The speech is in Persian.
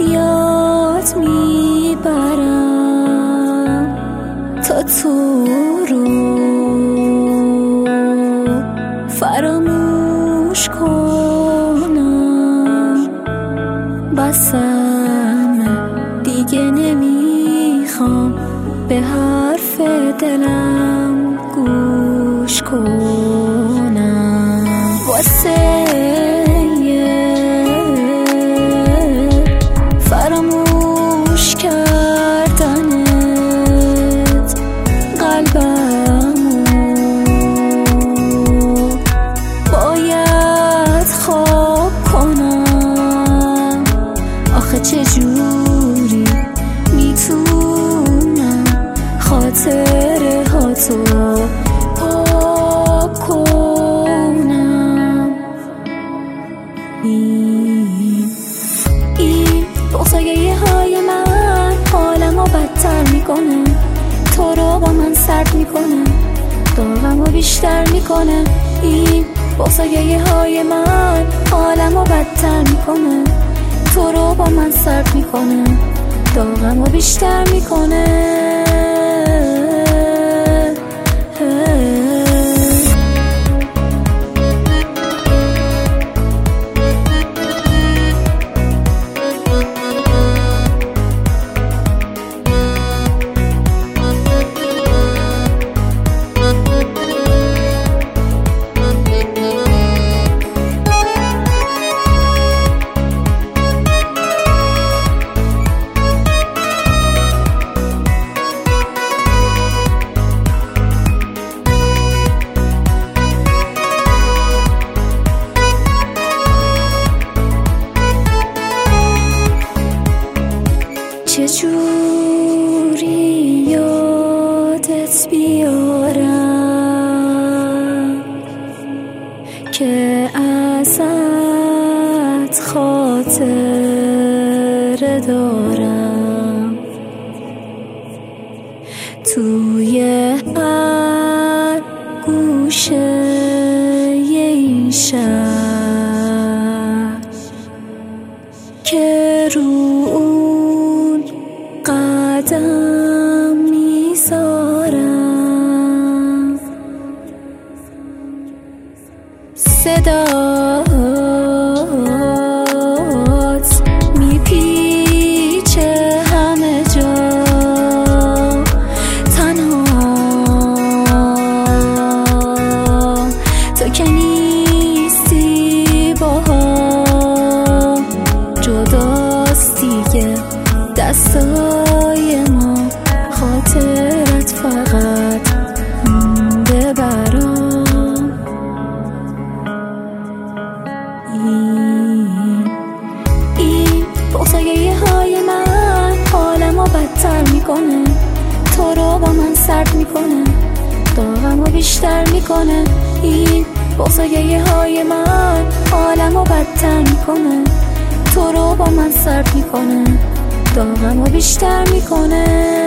یاد میبرم تا تو رو فراموش کنم. بسم دیگه نمیخوام به حرف دلم گوش کنم. واسه فراموش کردنت قلبمو باید خواب کنم. آخه چجوری میتونم خاطره هاتو پاک کنم. این بغضایه های من حالمو بدتر میکنه، تو رو با من سرد میکنه، داغمو بیشتر میکنه. این بغضایه های من حالمو بدتر میکنه، تو رو با من سرد میکنه، داغمو بیشتر میکنه. چجوری یادت بیارم که ازت خاطره دارم. توی هر گوشه این شهر که رو قدم میذارم، صدات میپیچه همه جا. تنها تو که نیستی باهم، جداست دیگه دستای ما، خاطرت فقط مونده برام. این بغضایه های من حالمو بدتر میکنه، تو رو با من سرد میکنه، داغمو بیشتر میکنه. این بغضایه های من حالمو بدتر میکنه، تو رو با من سرد میکنه، داغمو بیشتر میکنه.